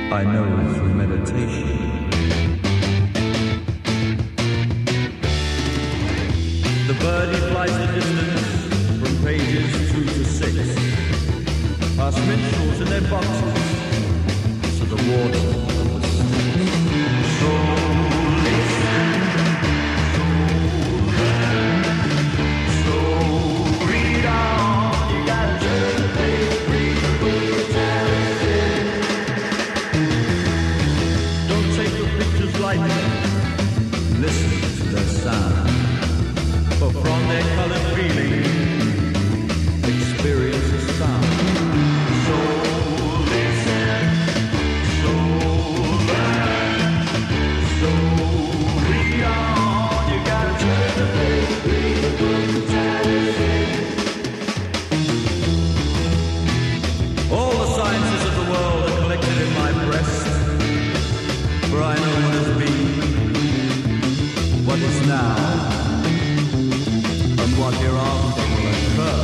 I know through meditation. The birdie flies the distance from pages 2 to 6, past minstrels in their boxes to the water of the sea. So listen, so learn, so read on. You gotta turn the page, read the brutality. Don't take the pictures lightly, listen to their sound. But from their colored feeling, experience the sound. So listen, so learn, so read on. You gotta turn the page, read the brutality. All the sciences of the world are collected in my breast, for I know what has been, what is now, and what hereafter will occur.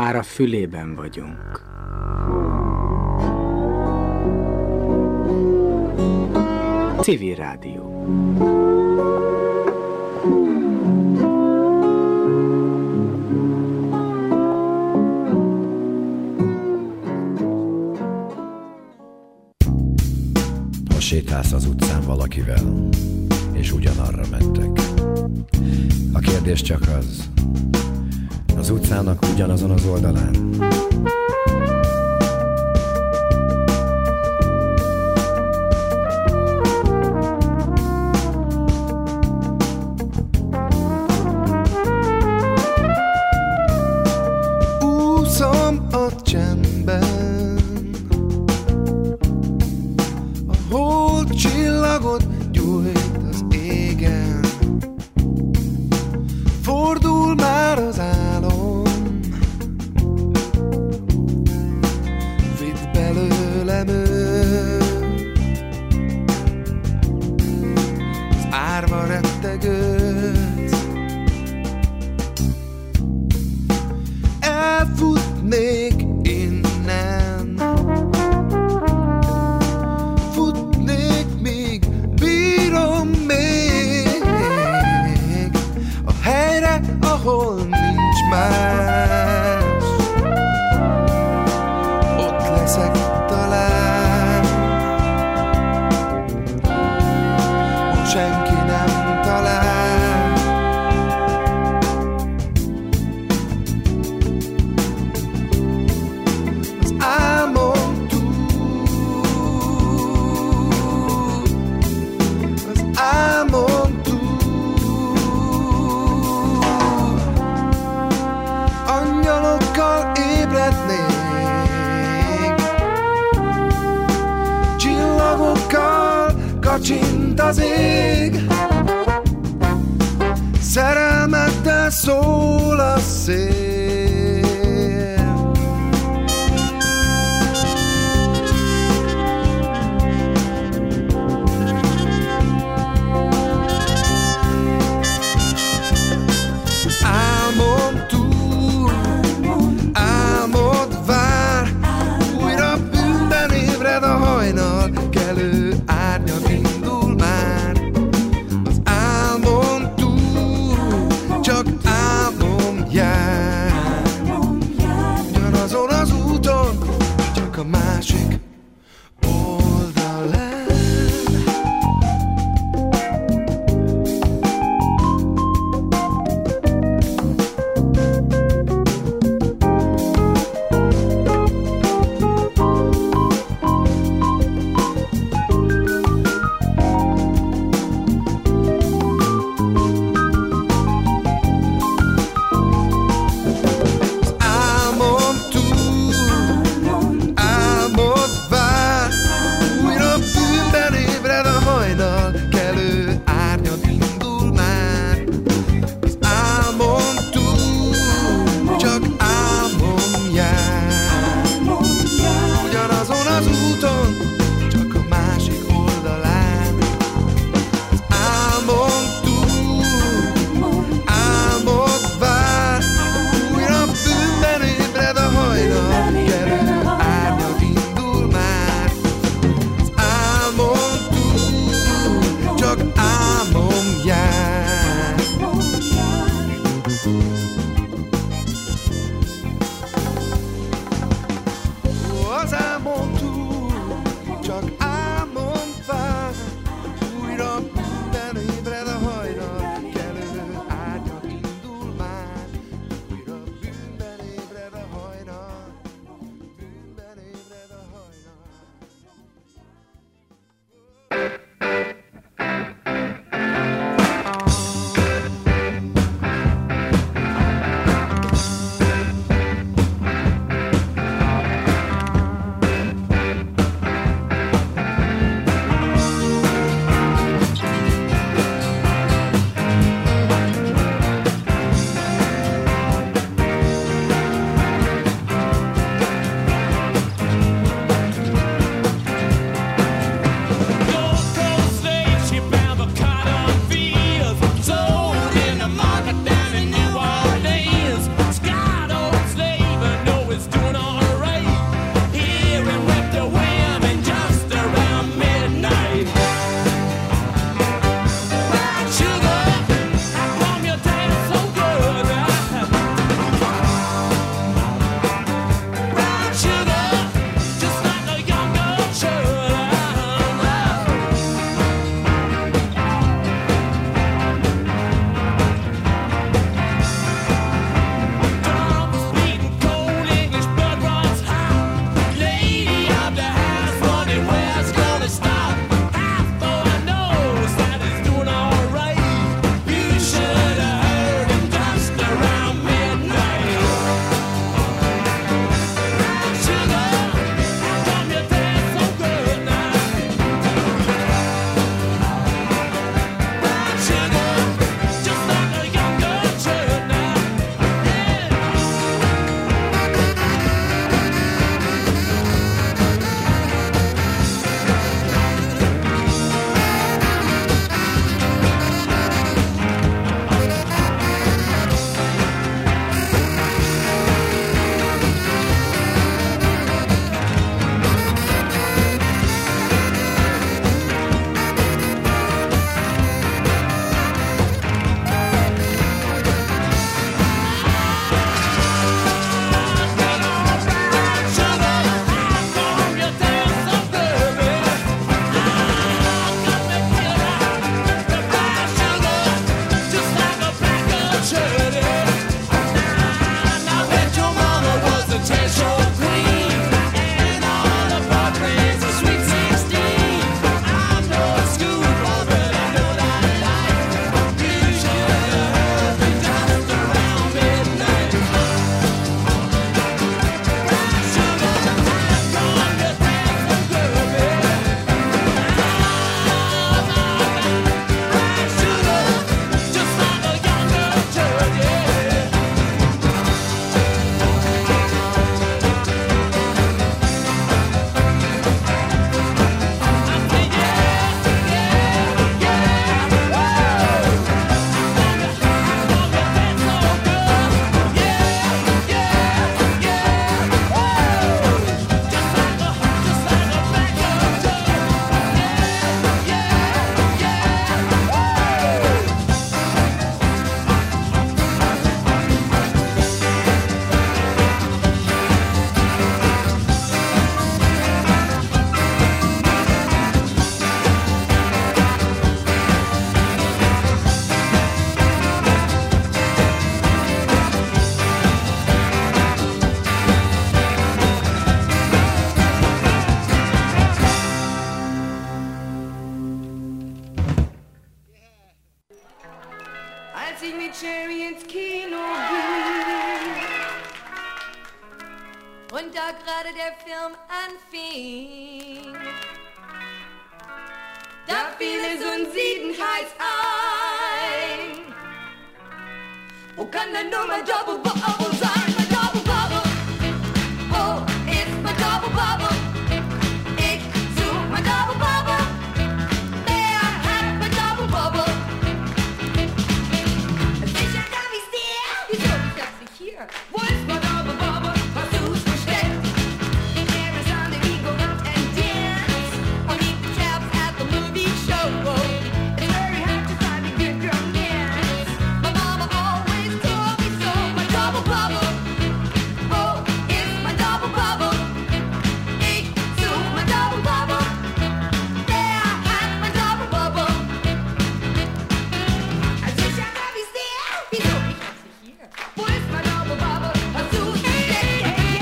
már a fülében vagyunk. Civil Rádió. Ha sétálsz az utcán valakivel, és ugyanarra mentek. A kérdés csak az utcának ugyanazon az oldalán. Úszom a csendben, a hold csillagot gyújt az égen. Fordul már az álom, vidd belőlem őt, az árva rettegőt. Elfutnék innen, futnék, míg bírom még a helyre, ahol nincs más. Ott leszek talán, ott senki nem talál. Az álmom túl, az álmom túl, angyalokkal ébrednék, csillagokkal kacsint az ég, szerelmettel szól a szél. Álmom túl, álmod vár, újra bűnben ébred a hajnal, kelő árnyak indul már. Az álmom túl, csak álmom jár. Und da gerade der Film anfing, da fiel es uns siebenteils ein. Wo kann denn nur mein Double Bubble sein? Mein Double Bubble, wo ist mein Double Bubble? Ich such mein Double Bubble, wer hat mein Double Bubble? Sicher darf ich's dir, wieso ich hab's nicht hier? Wo ist mein Double Bubble? Hast du's versteckt? There is on the eagle and dance, or meet the chaps at the movie show. It's very hard to find a good romance. My mama always told me so. My double bubble, oh, it's my double bubble. Ich such my double bubble, der hat mein double bubble. Sicher hab ich's dir, wieso ich hab's nicht hier? Wo ist mein double bubble? Hast du's versteckt?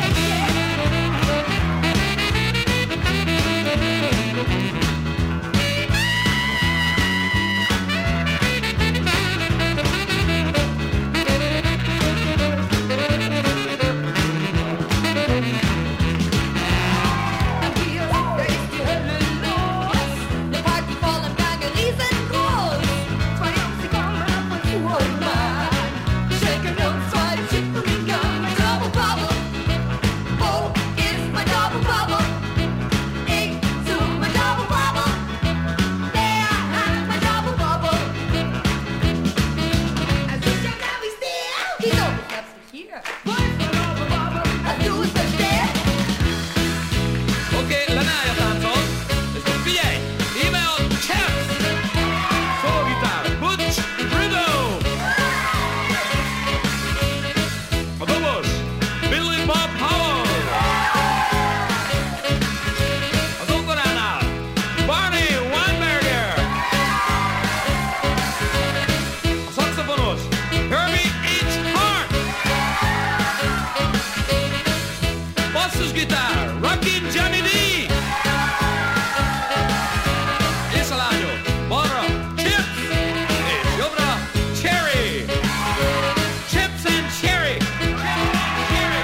Da ist die Hölle los. Ne Party voll im Gange, riesengroß. Zwei Jungs, die kommen ab und zu und mal shaken uns zwei Chicken in Gang. Mein Double Bubble, wo ist mein Double Bubble? Ich such mein Double Bubble, der hat mein Double Bubble. Sicher hab ich's dir, wieso ich hab's nicht hier? Wo ist mein Double Bubble? Hast du's versteckt? Okej, Lenaya Tanton, este PA, email Chaps, solo guitar, Butch Rudo. Vamos, Billy Bob Powell. Azulcorana, Barney Weinberger. Saxofonos, Herbie H. Hart. Bassos guitar, Rockin' Johnny D. Isolano, Mora, Chips, e Jobra, Cherry. Chips and Cherry. Cherry.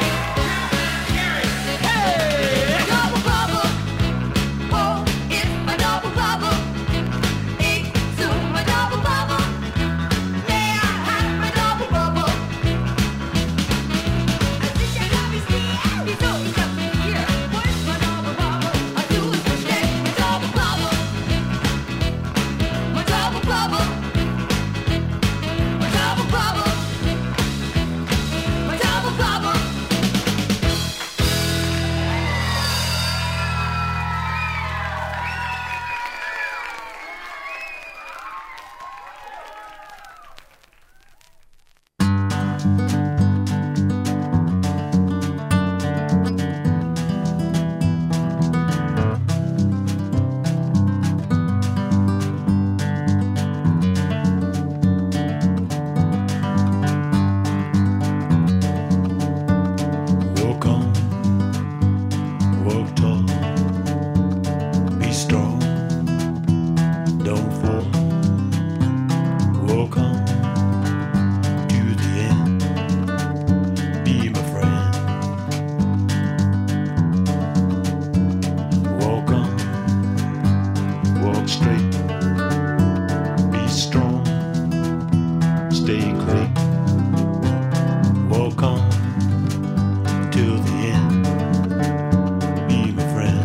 Hey! Double bubble, oh, it's my double bubble. Ich such my double bubble, wer hat mein double bubble? Sicher hab ich's dir, wieso ich hab's nicht hier? Wo ist mein double bubble? Hast du's versteckt? Mein double bubble, mein double bubble, mein double bubble, mein double bubble. Walk on, walk tall, be strong, don't fall. Walk on to the end, be my friend. Walk on, walk straight, be strong, stay clean. Walk on till the end, be my friend.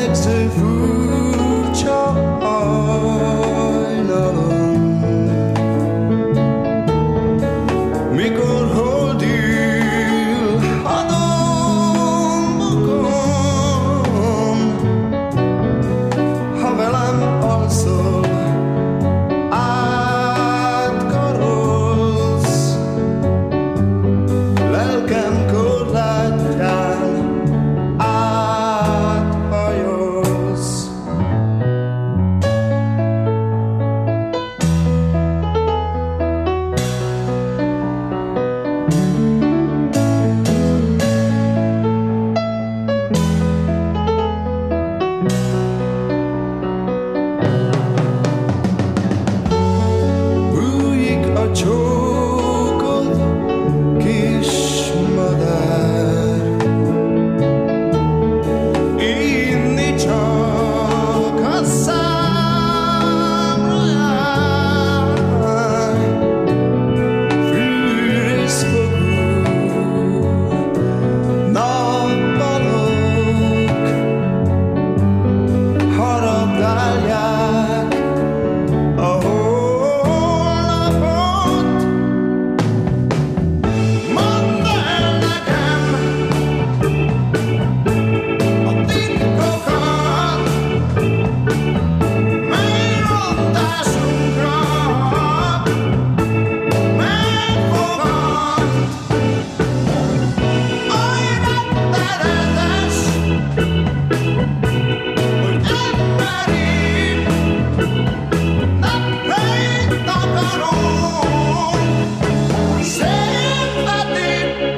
Lélegző furcsa hajnalon, mikor hold ül a dombokon, ha velem alszol, átkarolsz, lelkem korlátján áthajolsz. Bújik a csókod, kis madár, inni csak a számra jár. Fűrészfogú nappalok harabdálják a holnapot. Mondd el nekem a titkokat, mely rontásunkra megfogad. Oly rettenetes, hogy emberi napjait akarom szenvedni.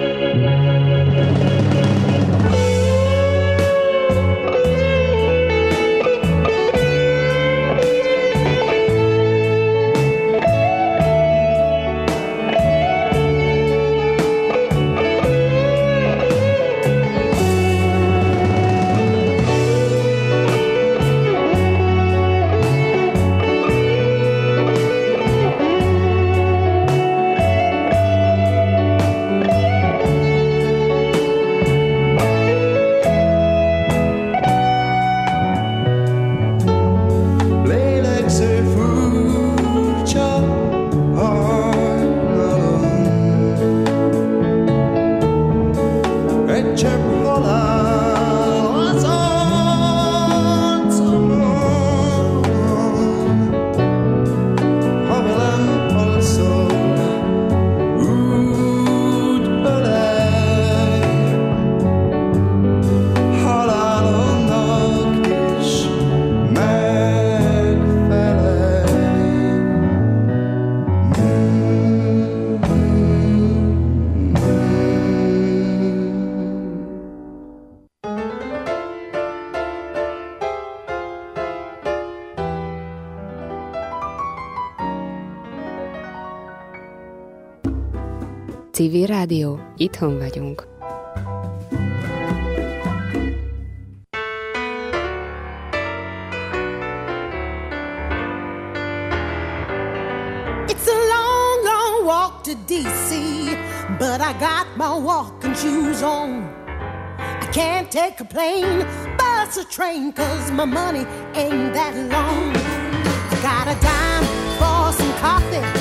Lélegző furcsa hajnalon, egy csepp halál az arcomon, ha velem alszol, úgy ölej, halálomnak is megfelelj. Civil Rádió, itthon vagyunk. It's a long, long walk to D.C., but I got my walking shoes on. I can't take a plane, bus or train, 'cause my money ain't that long. I got a dime for some coffee,